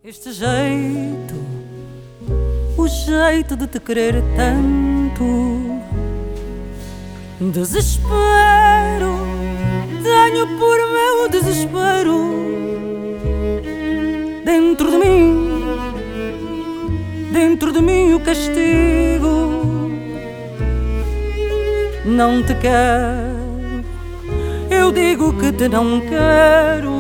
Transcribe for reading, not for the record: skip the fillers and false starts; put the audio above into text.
Este jeito, o jeito de te querer tanto, desespero, tenho por meu desespero dentro de mim o castigo. Não te quero, eu digo que te não quero.